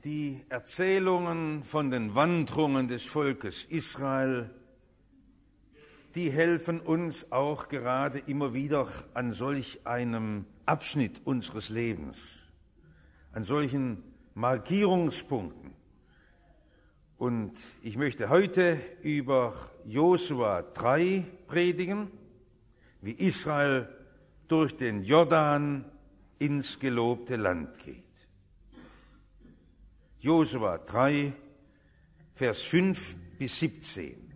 Die Erzählungen von den Wanderungen des Volkes Israel, die helfen uns auch gerade immer wieder an solch einem Abschnitt unseres Lebens, an solchen Markierungspunkten. Und ich möchte heute über Josua 3 predigen, wie Israel durch den Jordan ins gelobte Land geht. Josua 3, Vers 5 bis 17.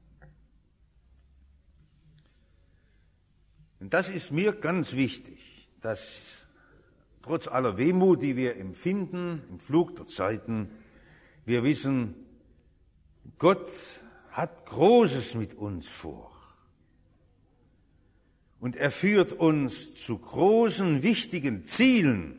Und das ist mir ganz wichtig, dass trotz aller Wehmut, die wir empfinden im Flug der Zeiten, wir wissen, Gott hat Großes mit uns vor. Und er führt uns zu großen, wichtigen Zielen.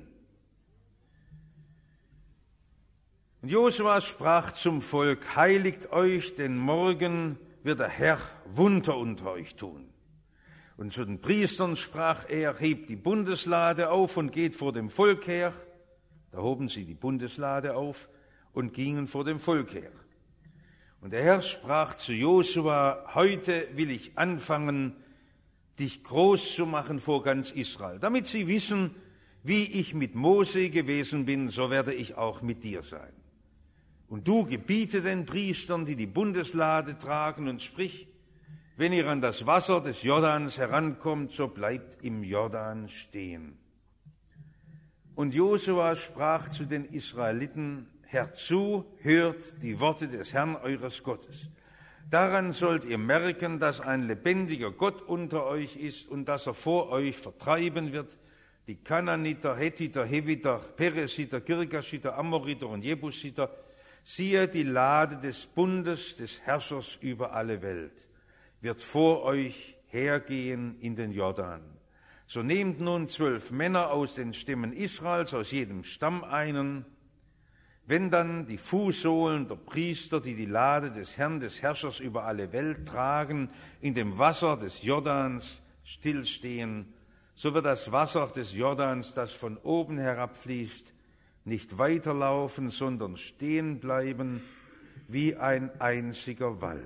Und Josua sprach zum Volk: Heiligt euch, denn morgen wird der Herr Wunder unter euch tun. Und zu den Priestern sprach er: Hebt die Bundeslade auf und geht vor dem Volk her. Da hoben sie die Bundeslade auf und gingen vor dem Volk her. Und der Herr sprach zu Josua: Heute will ich anfangen, dich groß zu machen vor ganz Israel. Damit sie wissen, wie ich mit Mose gewesen bin, so werde ich auch mit dir sein. Und du gebiete den Priestern, die die Bundeslade tragen, und sprich: Wenn ihr an das Wasser des Jordans herankommt, so bleibt im Jordan stehen. Und Josua sprach zu den Israeliten: Herzu, hört die Worte des Herrn eures Gottes. Daran sollt ihr merken, dass ein lebendiger Gott unter euch ist und dass er vor euch vertreiben wird die Kananiter, Hethiter, Heviter, Peresiter, Girgashiter, Amoriter und Jebusiter. Siehe, die Lade des Bundes des Herrschers über alle Welt wird vor euch hergehen in den Jordan. So nehmt nun 12 Männer aus den Stämmen Israels, aus jedem Stamm einen. Wenn dann die Fußsohlen der Priester, die die Lade des Herrn, des Herrschers über alle Welt tragen, in dem Wasser des Jordans stillstehen, so wird das Wasser des Jordans, das von oben herabfließt, nicht weiterlaufen, sondern stehen bleiben wie ein einziger Wall.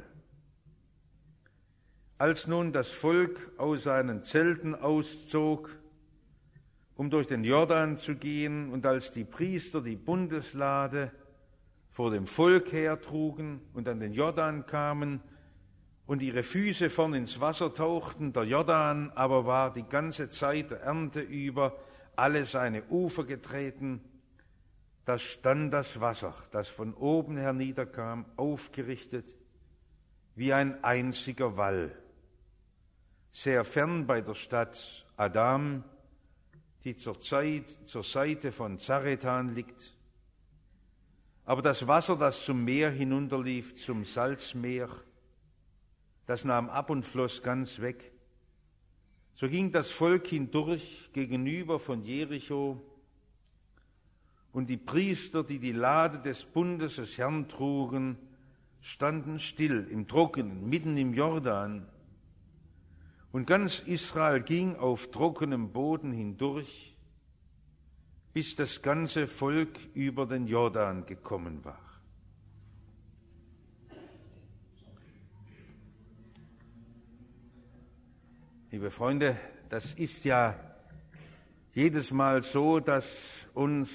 Als nun das Volk aus seinen Zelten auszog, um durch den Jordan zu gehen, und als die Priester die Bundeslade vor dem Volk hertrugen und an den Jordan kamen und ihre Füße vorn ins Wasser tauchten, der Jordan aber war die ganze Zeit der Ernte über alle seine Ufer getreten, da stand das Wasser, das von oben herniederkam, aufgerichtet wie ein einziger Wall, sehr fern bei der Stadt Adam, die zur Seite von Zarethan liegt. Aber das Wasser, das zum Meer hinunterlief, zum Salzmeer, das nahm ab und floss ganz weg. So ging das Volk hindurch gegenüber von Jericho, und die Priester, die die Lade des Bundes des Herrn trugen, standen still im Trockenen, mitten im Jordan. Und ganz Israel ging auf trockenem Boden hindurch, bis das ganze Volk über den Jordan gekommen war. Liebe Freunde, das ist ja jedes Mal so, dass uns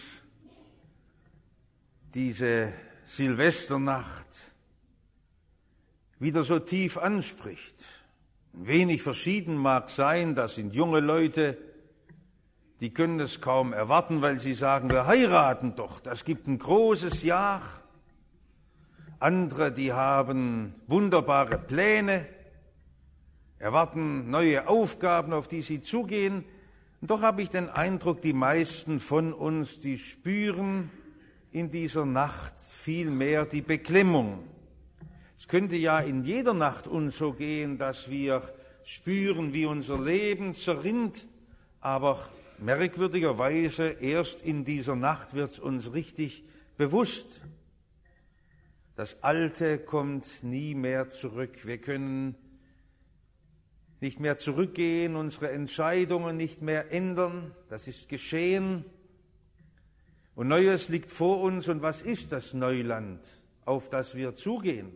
diese Silvesternacht wieder so tief anspricht. Wenig verschieden mag sein, das sind junge Leute, die können es kaum erwarten, weil sie sagen, wir heiraten doch, das gibt ein großes Jahr. Andere, die haben wunderbare Pläne, erwarten neue Aufgaben, auf die sie zugehen. Und doch habe ich den Eindruck, die meisten von uns, die spüren in dieser Nacht viel mehr die Beklemmung. Es könnte ja in jeder Nacht uns so gehen, dass wir spüren, wie unser Leben zerrinnt, aber merkwürdigerweise erst in dieser Nacht wird es uns richtig bewusst. Das Alte kommt nie mehr zurück. Wir können nicht mehr zurückgehen, unsere Entscheidungen nicht mehr ändern. Das ist geschehen. Und Neues liegt vor uns. Und was ist das Neuland, auf das wir zugehen?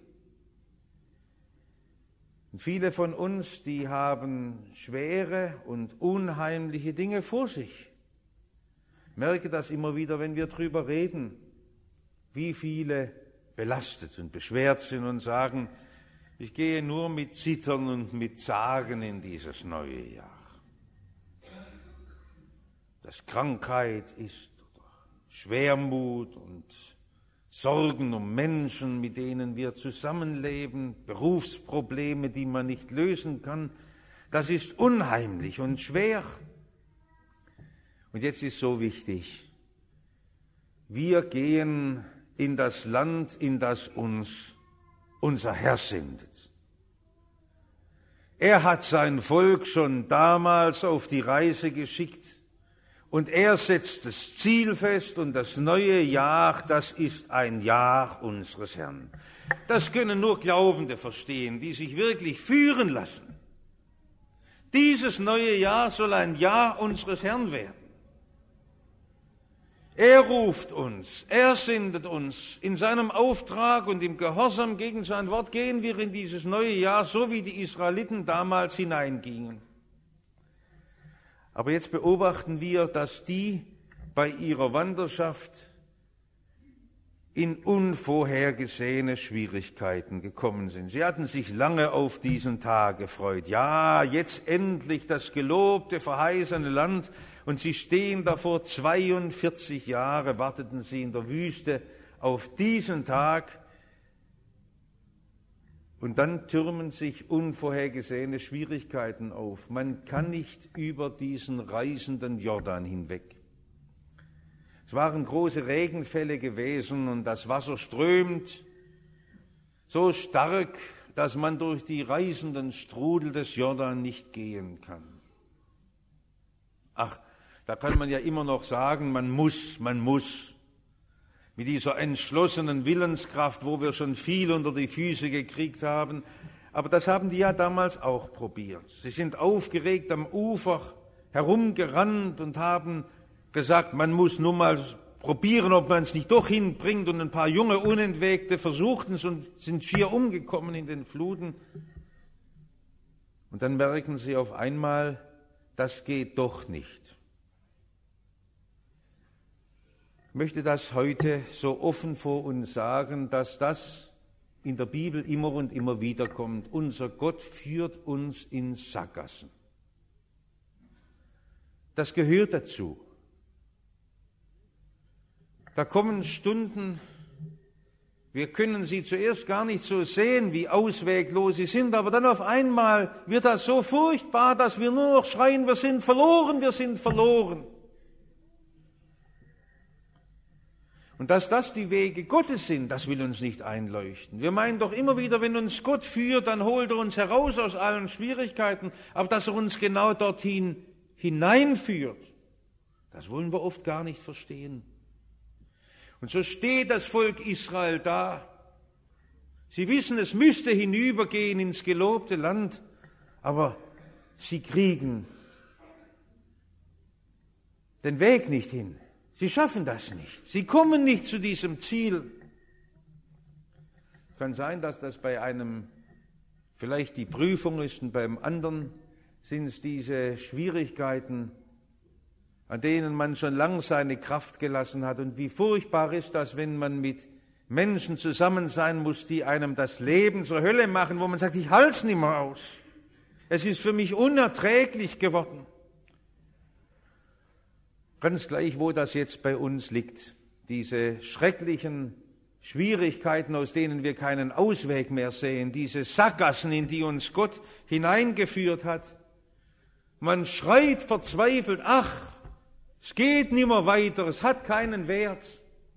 Und viele von uns, die haben schwere und unheimliche Dinge vor sich. Ich merke das immer wieder, wenn wir drüber reden, wie viele belastet und beschwert sind und sagen, ich gehe nur mit Zittern und mit Zagen in dieses neue Jahr. Dass Krankheit ist, oder Schwermut und Sorgen um Menschen, mit denen wir zusammenleben, Berufsprobleme, die man nicht lösen kann, das ist unheimlich und schwer. Und jetzt ist so wichtig, wir gehen in das Land, in das uns unser Herr sendet. Er hat sein Volk schon damals auf die Reise geschickt und er setzt das Ziel fest und das neue Jahr, das ist ein Jahr unseres Herrn. Das können nur Glaubende verstehen, die sich wirklich führen lassen. Dieses neue Jahr soll ein Jahr unseres Herrn werden. Er ruft uns, er sendet uns. In seinem Auftrag und im Gehorsam gegen sein Wort gehen wir in dieses neue Jahr, so wie die Israeliten damals hineingingen. Aber jetzt beobachten wir, dass die bei ihrer Wanderschaft in unvorhergesehene Schwierigkeiten gekommen sind. Sie hatten sich lange auf diesen Tag gefreut. Ja, jetzt endlich das gelobte, verheißene Land. Und sie stehen davor, 42 Jahre warteten sie in der Wüste auf diesen Tag. Und dann türmen sich unvorhergesehene Schwierigkeiten auf. Man kann nicht über diesen reißenden Jordan hinweg. Es waren große Regenfälle gewesen und das Wasser strömt so stark, dass man durch die reißenden Strudel des Jordan nicht gehen kann. Ach, da kann man ja immer noch sagen, man muss. Mit dieser entschlossenen Willenskraft, wo wir schon viel unter die Füße gekriegt haben. Aber das haben die ja damals auch probiert. Sie sind aufgeregt am Ufer herumgerannt und haben gesagt, man muss nur mal probieren, ob man es nicht doch hinbringt. Und ein paar junge Unentwegte versuchten es und sind schier umgekommen in den Fluten. Und dann merken sie auf einmal, das geht doch nicht. Ich möchte das heute so offen vor uns sagen, dass das in der Bibel immer und immer wieder kommt. Unser Gott führt uns in Sackgassen. Das gehört dazu. Da kommen Stunden, wir können sie zuerst gar nicht so sehen, wie ausweglos sie sind, aber dann auf einmal wird das so furchtbar, dass wir nur noch schreien, wir sind verloren, wir sind verloren. Und dass das die Wege Gottes sind, das will uns nicht einleuchten. Wir meinen doch immer wieder, wenn uns Gott führt, dann holt er uns heraus aus allen Schwierigkeiten, aber dass er uns genau dorthin hineinführt, das wollen wir oft gar nicht verstehen. Und so steht das Volk Israel da. Sie wissen, es müsste hinübergehen ins gelobte Land, aber sie kriegen den Weg nicht hin. Sie schaffen das nicht. Sie kommen nicht zu diesem Ziel. Es kann sein, dass das bei einem vielleicht die Prüfung ist und beim anderen sind es diese Schwierigkeiten, an denen man schon lang seine Kraft gelassen hat. Und wie furchtbar ist das, wenn man mit Menschen zusammen sein muss, die einem das Leben zur Hölle machen, wo man sagt, ich halte es nicht mehr aus. Es ist für mich unerträglich geworden. Ganz gleich, wo das jetzt bei uns liegt, diese schrecklichen Schwierigkeiten, aus denen wir keinen Ausweg mehr sehen, diese Sackgassen, in die uns Gott hineingeführt hat. Man schreit verzweifelt, ach, es geht nimmer weiter, es hat keinen Wert.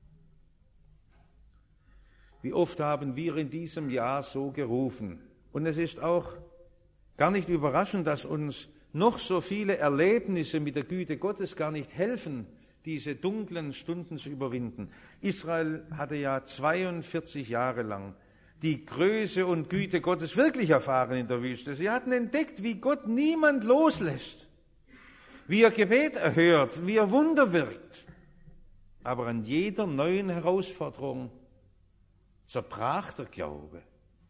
Wie oft haben wir in diesem Jahr so gerufen? Und es ist auch gar nicht überraschend, dass uns noch so viele Erlebnisse mit der Güte Gottes gar nicht helfen, diese dunklen Stunden zu überwinden. Israel hatte ja 42 Jahre lang die Größe und Güte Gottes wirklich erfahren in der Wüste. Sie hatten entdeckt, wie Gott niemand loslässt, wie er Gebet erhört, wie er Wunder wirkt. Aber an jeder neuen Herausforderung zerbrach der Glaube.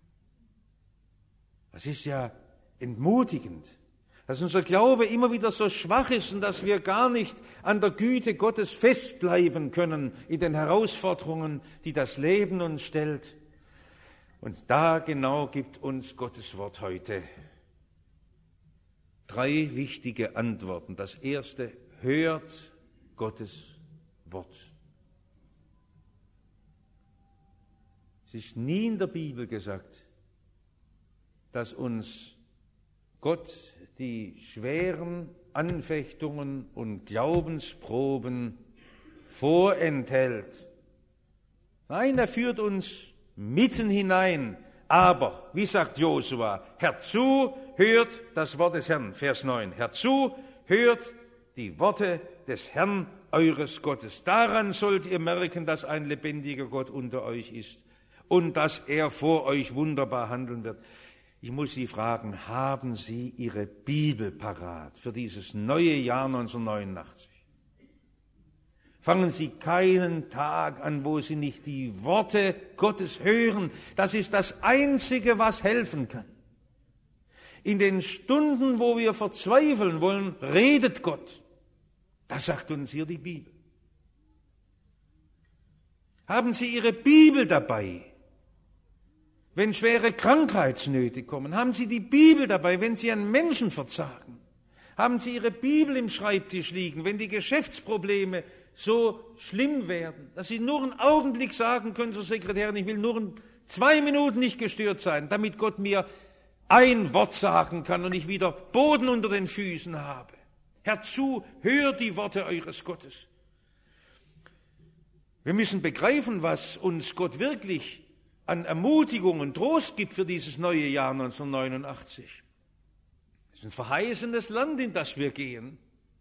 Das ist ja entmutigend, dass unser Glaube immer wieder so schwach ist und dass wir gar nicht an der Güte Gottes festbleiben können in den Herausforderungen, die das Leben uns stellt. Und da genau gibt uns Gottes Wort heute 3 wichtige Antworten. Das erste: hört Gottes Wort. Es ist nie in der Bibel gesagt, dass uns Gott die schweren Anfechtungen und Glaubensproben vorenthält. Nein, er führt uns mitten hinein. Aber, wie sagt Josua, herzu, hört das Wort des Herrn, Vers 9. Herzu, hört die Worte des Herrn eures Gottes. Daran sollt ihr merken, dass ein lebendiger Gott unter euch ist und dass er vor euch wunderbar handeln wird. Ich muss Sie fragen, haben Sie Ihre Bibel parat für dieses neue Jahr 1989? Fangen Sie keinen Tag an, wo Sie nicht die Worte Gottes hören. Das ist das Einzige, was helfen kann. In den Stunden, wo wir verzweifeln wollen, redet Gott. Das sagt uns hier die Bibel. Haben Sie Ihre Bibel dabei, wenn schwere Krankheitsnöte kommen? Haben Sie die Bibel dabei, wenn Sie an Menschen verzagen? Haben Sie Ihre Bibel im Schreibtisch liegen, wenn die Geschäftsprobleme so schlimm werden, dass Sie nur einen Augenblick sagen können zur Sekretärin, ich will nur 2 Minuten nicht gestört sein, damit Gott mir ein Wort sagen kann und ich wieder Boden unter den Füßen habe. Herzu, hört die Worte eures Gottes. Wir müssen begreifen, was uns Gott wirklich an Ermutigung und Trost gibt für dieses neue Jahr 1989. Es ist ein verheißenes Land, in das wir gehen.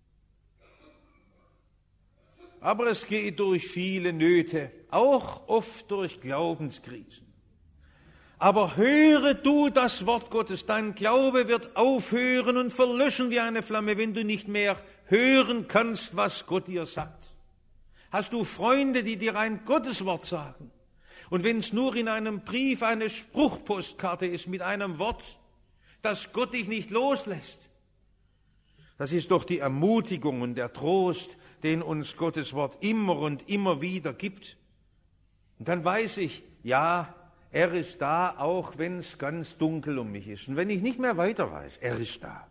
Aber es geht durch viele Nöte, auch oft durch Glaubenskrisen. Aber höre du das Wort Gottes, dein Glaube wird aufhören und verlöschen wie eine Flamme, wenn du nicht mehr hören kannst, was Gott dir sagt. Hast du Freunde, die dir ein Gotteswort sagen? Und wenn es nur in einem Brief eine Spruchpostkarte ist mit einem Wort, dass Gott dich nicht loslässt, das ist doch die Ermutigung und der Trost, den uns Gottes Wort immer und immer wieder gibt. Und dann weiß ich, ja, er ist da, auch wenn es ganz dunkel um mich ist. Und wenn ich nicht mehr weiter weiß, er ist da.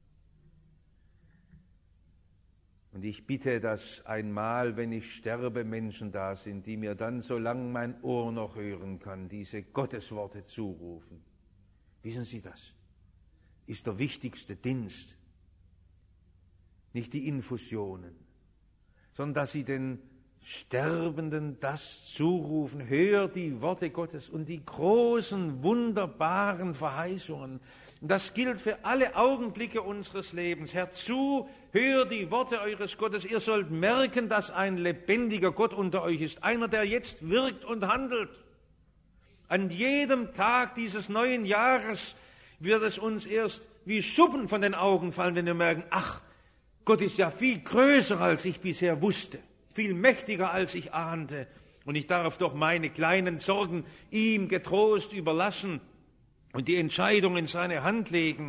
Und ich bitte, dass einmal, wenn ich sterbe, Menschen da sind, die mir dann, solange mein Ohr noch hören kann, diese Gottesworte zurufen. Wissen Sie das? Ist der wichtigste Dienst. Nicht die Infusionen, sondern dass sie den Sterbenden das zurufen. Hör die Worte Gottes und die großen, wunderbaren Verheißungen. Das gilt für alle Augenblicke unseres Lebens. Herzu, hör die Worte eures Gottes. Ihr sollt merken, dass ein lebendiger Gott unter euch ist. Einer, der jetzt wirkt und handelt. An jedem Tag dieses neuen Jahres wird es uns erst wie Schuppen von den Augen fallen, wenn wir merken, ach, Gott ist ja viel größer, als ich bisher wusste. Viel mächtiger, als ich ahnte. Und ich darf doch meine kleinen Sorgen ihm getrost überlassen und die Entscheidung in seine Hand legen.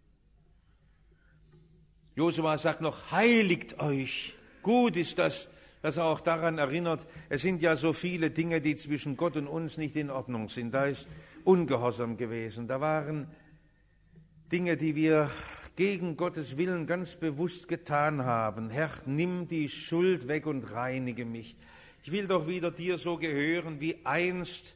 Josua sagt noch, heiligt euch. Gut ist das, dass er auch daran erinnert, es sind ja so viele Dinge, die zwischen Gott und uns nicht in Ordnung sind. Da ist Ungehorsam gewesen. Da waren Dinge, die wir gegen Gottes Willen ganz bewusst getan haben. Herr, nimm die Schuld weg und reinige mich. Ich will doch wieder dir so gehören wie einst.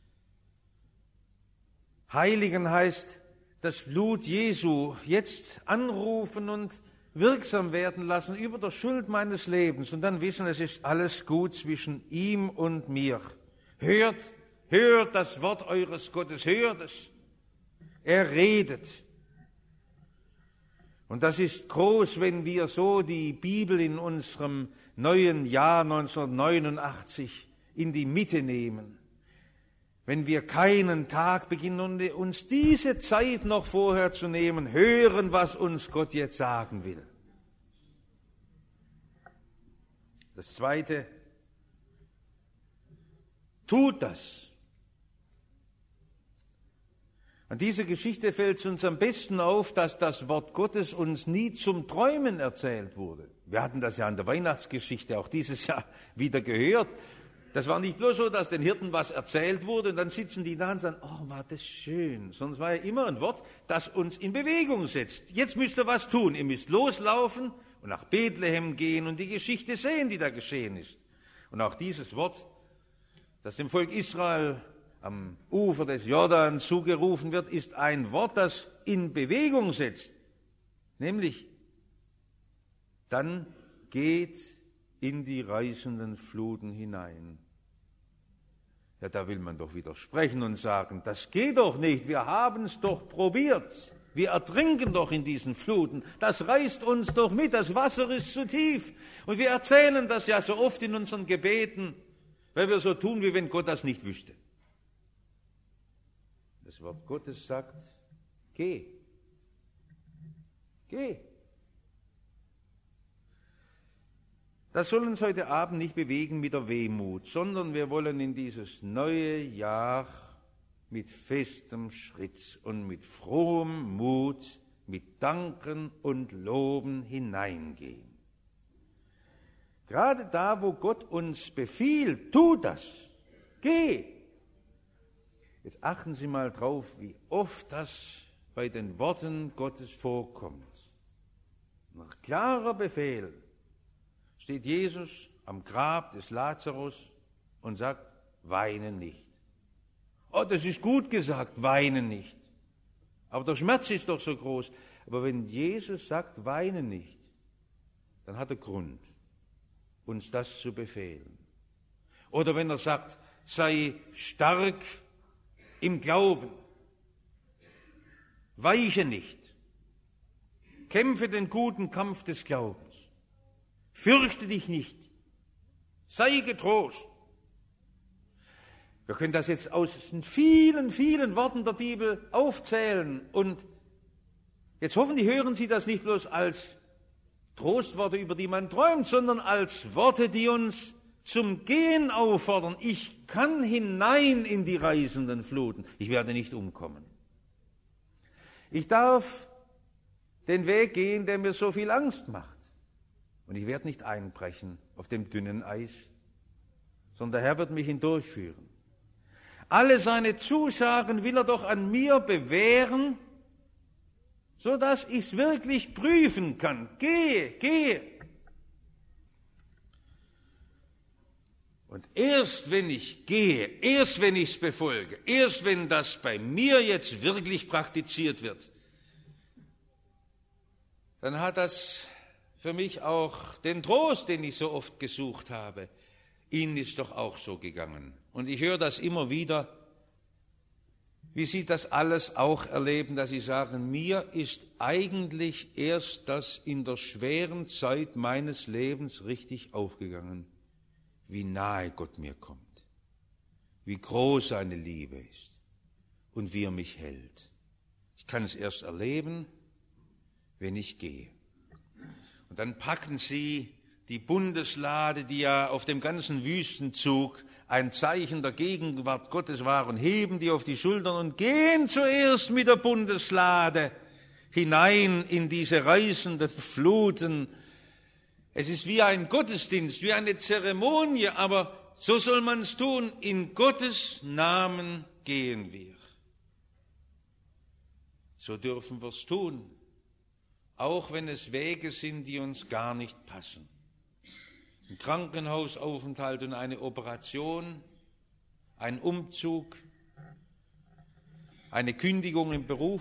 Heiligen heißt, das Blut Jesu jetzt anrufen und wirksam werden lassen über der Schuld meines Lebens und dann wissen, es ist alles gut zwischen ihm und mir. Hört das Wort eures Gottes, hört es. Er redet. Und das ist groß, wenn wir so die Bibel in unserem neuen Jahr 1989 in die Mitte nehmen. Wenn wir keinen Tag beginnen und uns diese Zeit noch vorher zu nehmen, hören, was uns Gott jetzt sagen will. Das Zweite, Tut das. An dieser Geschichte fällt es uns am besten auf, dass das Wort Gottes uns nie zum Träumen erzählt wurde. Wir hatten das ja in der Weihnachtsgeschichte auch dieses Jahr wieder gehört. Das war nicht bloß so, dass den Hirten was erzählt wurde und dann sitzen die da und sagen, oh, war das schön. Sondern es war ja immer ein Wort, das uns in Bewegung setzt. Jetzt müsst ihr was tun. Ihr müsst loslaufen und nach Bethlehem gehen und die Geschichte sehen, die da geschehen ist. Und auch dieses Wort, das dem Volk Israel am Ufer des Jordan zugerufen wird, ist ein Wort, das in Bewegung setzt. Nämlich, dann geht in die reißenden Fluten hinein. Ja, da will man doch widersprechen und sagen, das geht doch nicht, wir haben es doch probiert. Wir ertrinken doch in diesen Fluten, das reißt uns doch mit, das Wasser ist zu tief. Und wir erzählen das ja so oft in unseren Gebeten, weil wir so tun, wie wenn Gott das nicht wüsste. Das Wort Gottes sagt, geh, geh. Das soll uns heute Abend nicht bewegen mit der Wehmut, sondern wir wollen in dieses neue Jahr mit festem Schritt und mit frohem Mut, mit Danken und Loben hineingehen. Gerade da, wo Gott uns befiehlt, tu das, geh. Jetzt achten Sie mal drauf, wie oft das bei den Worten Gottes vorkommt. Nach klarer Befehl steht Jesus am Grab des Lazarus und sagt, weine nicht. Oh, das ist gut gesagt, weine nicht. Aber der Schmerz ist doch so groß. Aber wenn Jesus sagt, weine nicht, dann hat er Grund, uns das zu befehlen. Oder wenn er sagt, sei stark im Glauben, weiche nicht, kämpfe den guten Kampf des Glaubens, fürchte dich nicht, sei getrost. Wir können das jetzt aus den vielen, vielen Worten der Bibel aufzählen und jetzt hoffentlich hören Sie das nicht bloß als Trostworte, über die man träumt, sondern als Worte, die uns zum Gehen auffordern. Ich kann hinein in die reißenden Fluten. Ich werde nicht umkommen. Ich darf den Weg gehen, der mir so viel Angst macht. Und ich werde nicht einbrechen auf dem dünnen Eis, sondern der Herr wird mich hindurchführen. Alle seine Zusagen will er doch an mir bewähren, so dass ich es wirklich prüfen kann. Gehe. Und erst wenn ich gehe, erst wenn ich es befolge, erst wenn das bei mir jetzt wirklich praktiziert wird, dann hat das für mich auch den Trost, den ich so oft gesucht habe. Ihnen ist doch auch so gegangen. Und ich höre das immer wieder, wie Sie das alles auch erleben, dass Sie sagen, mir ist eigentlich erst das in der schweren Zeit meines Lebens richtig aufgegangen, wie nahe Gott mir kommt, wie groß seine Liebe ist und wie er mich hält. Ich kann es erst erleben, wenn ich gehe. Und dann packen Sie die Bundeslade, die ja auf dem ganzen Wüstenzug ein Zeichen der Gegenwart Gottes war, und heben die auf die Schultern und gehen zuerst mit der Bundeslade hinein in diese reißenden Fluten. Es ist wie ein Gottesdienst, wie eine Zeremonie, aber so soll man es tun. In Gottes Namen gehen wir. So dürfen wir es tun, auch wenn es Wege sind, die uns gar nicht passen. Ein Krankenhausaufenthalt und eine Operation, ein Umzug, eine Kündigung im Beruf.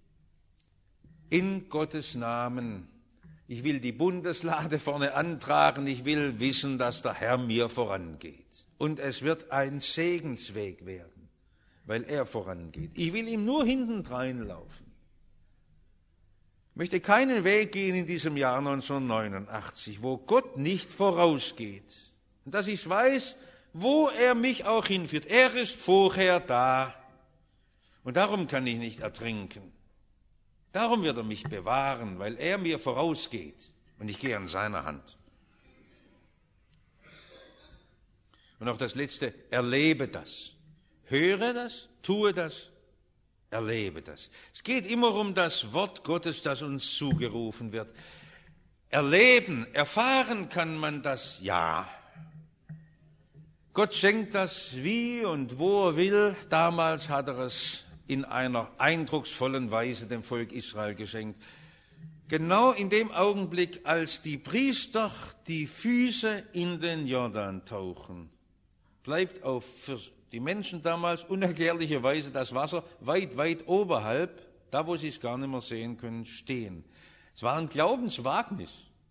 In Gottes Namen. Ich will die Bundeslade vorne antragen, ich will wissen, dass der Herr mir vorangeht. Und es wird ein Segensweg werden, weil er vorangeht. Ich will ihm nur hintendrein laufen. Ich möchte keinen Weg gehen in diesem Jahr 1989, wo Gott nicht vorausgeht. Und dass ich weiß, wo er mich auch hinführt. Er ist vorher da. Und darum kann ich nicht ertrinken. Darum wird er mich bewahren, weil er mir vorausgeht. Und ich gehe an seiner Hand. Und auch das Letzte, erlebe das. Höre das, tue das, erlebe das. Es geht immer um das Wort Gottes, das uns zugerufen wird. Erleben, erfahren kann man das, ja. Gott schenkt das wie und wo er will. Damals hat er es in einer eindrucksvollen Weise dem Volk Israel geschenkt. Genau in dem Augenblick, als die Priester die Füße in den Jordan tauchen, bleibt für die Menschen damals unerklärlicherweise das Wasser weit, weit oberhalb, da wo sie es gar nicht mehr sehen können, stehen. Es war ein Glaubenswagnis.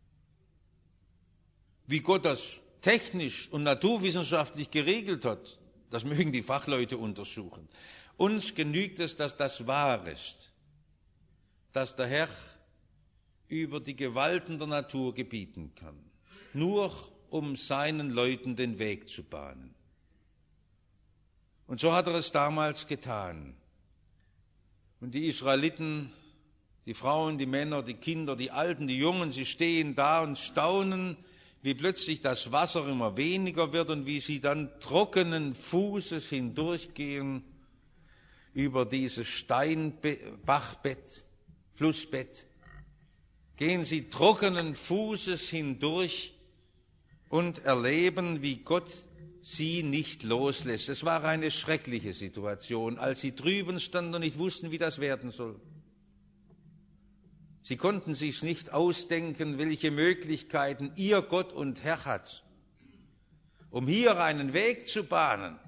Wie Gott das technisch und naturwissenschaftlich geregelt hat, das mögen die Fachleute untersuchen. Uns genügt es, dass das wahr ist, dass der Herr über die Gewalten der Natur gebieten kann, nur um seinen Leuten den Weg zu bahnen. Und so hat er es damals getan. Und die Israeliten, die Frauen, die Männer, die Kinder, die Alten, die Jungen, sie stehen da und staunen, wie plötzlich das Wasser immer weniger wird und wie sie dann trockenen Fußes hindurchgehen über dieses Steinbachbett, Flussbett. Gehen sie trockenen Fußes hindurch und erleben, wie Gott sie nicht loslässt. Es war eine schreckliche Situation, als sie drüben standen und nicht wussten, wie das werden soll. Sie konnten sich's nicht ausdenken, welche Möglichkeiten ihr Gott und Herr hat, um hier einen Weg zu bahnen.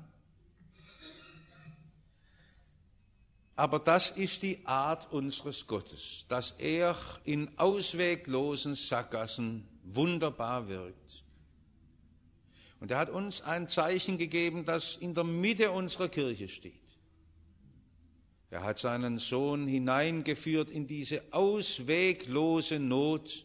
Aber das ist die Art unseres Gottes, dass er in ausweglosen Sackgassen wunderbar wirkt. Und er hat uns ein Zeichen gegeben, das in der Mitte unserer Kirche steht. Er hat seinen Sohn hineingeführt in diese ausweglose Not,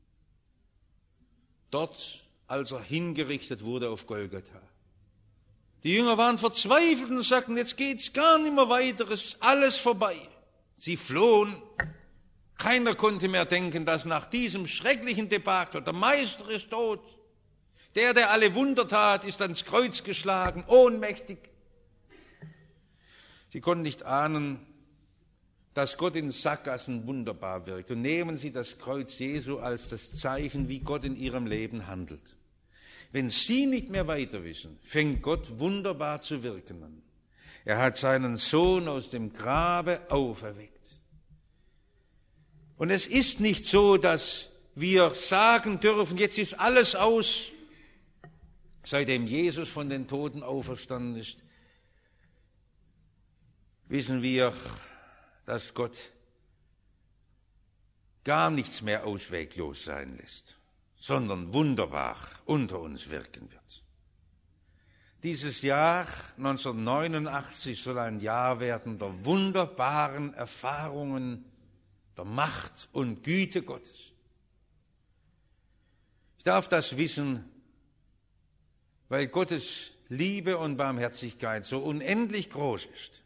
dort, als er hingerichtet wurde auf Golgatha. Die Jünger waren verzweifelt und sagten, jetzt geht's gar nicht mehr weiter, es ist alles vorbei. Sie flohen. Keiner konnte mehr denken, dass nach diesem schrecklichen Debakel, der Meister ist tot, der alle Wunder tat, ist ans Kreuz geschlagen, ohnmächtig. Sie konnten nicht ahnen, dass Gott in Sackgassen wunderbar wirkt. Und nehmen Sie das Kreuz Jesu als das Zeichen, wie Gott in Ihrem Leben handelt. Wenn Sie nicht mehr weiter wissen, fängt Gott wunderbar zu wirken an. Er hat seinen Sohn aus dem Grabe auferweckt. Und es ist nicht so, dass wir sagen dürfen, jetzt ist alles aus, seitdem Jesus von den Toten auferstanden ist, wissen wir, dass Gott gar nichts mehr ausweglos sein lässt, sondern wunderbar unter uns wirken wird. Dieses Jahr 1989 soll ein Jahr werden der wunderbaren Erfahrungen der Macht und Güte Gottes. Ich darf das wissen, weil Gottes Liebe und Barmherzigkeit so unendlich groß ist.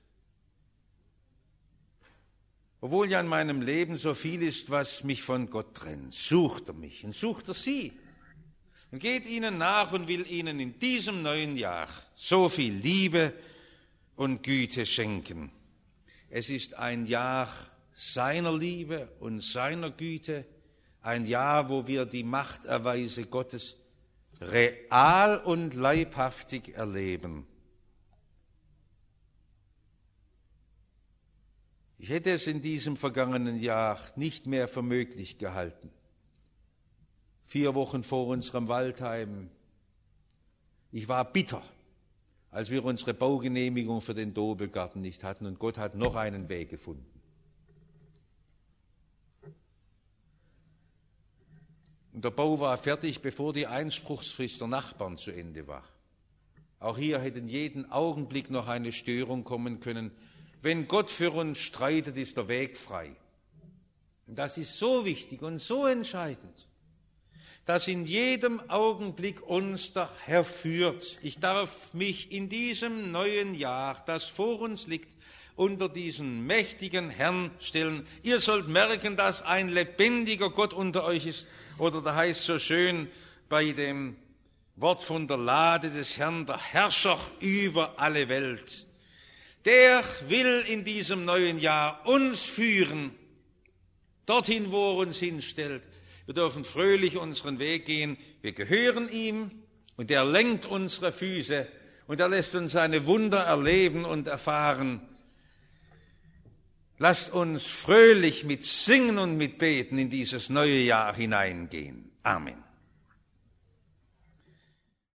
Obwohl ja in meinem Leben so viel ist, was mich von Gott trennt, sucht er mich und sucht er Sie und geht Ihnen nach und will Ihnen in diesem neuen Jahr so viel Liebe und Güte schenken. Es ist ein Jahr seiner Liebe und seiner Güte, ein Jahr, wo wir die Machterweise Gottes real und leibhaftig erleben. Ich hätte es in diesem vergangenen Jahr nicht mehr für möglich gehalten. 4 Wochen vor unserem Waldheim. Ich war bitter, als wir unsere Baugenehmigung für den Dobelgarten nicht hatten und Gott hat noch einen Weg gefunden. Und der Bau war fertig, bevor die Einspruchsfrist der Nachbarn zu Ende war. Auch hier hätte jeden Augenblick noch eine Störung kommen können. Wenn Gott für uns streitet, ist der Weg frei. Und das ist so wichtig und so entscheidend, dass in jedem Augenblick uns der Herr führt. Ich darf mich in diesem neuen Jahr, das vor uns liegt, unter diesen mächtigen Herrn stellen. Ihr sollt merken, dass ein lebendiger Gott unter euch ist. Oder da heißt so schön bei dem Wort von der Lade des Herrn, der Herrscher über alle Welt. Der will in diesem neuen Jahr uns führen, dorthin, wo er uns hinstellt. Wir dürfen fröhlich unseren Weg gehen. Wir gehören ihm und er lenkt unsere Füße und er lässt uns seine Wunder erleben und erfahren. Lasst uns fröhlich mit Singen und mit Beten in dieses neue Jahr hineingehen. Amen.